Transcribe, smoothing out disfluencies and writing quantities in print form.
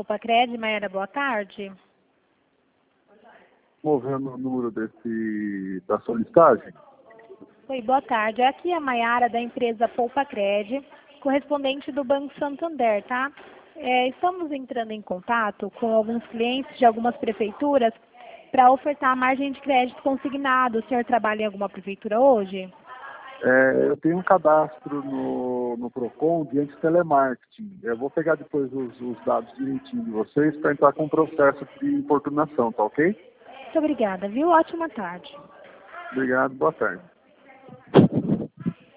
Polpacred, Maiara, boa tarde. Movendo o número da solicitagem. Oi, boa tarde. Aqui é a Maiara da empresa Polpacred, correspondente do Banco Santander, tá? Estamos entrando em contato com alguns clientes de algumas prefeituras para ofertar margem de crédito consignado. O senhor trabalha em alguma prefeitura hoje? Eu tenho um cadastro no PROCON de anti-telemarketing. Eu vou pegar depois os dados direitinho de vocês para entrar com um processo de importunação, tá ok? Muito obrigada, viu? Ótima tarde. Obrigado, boa tarde.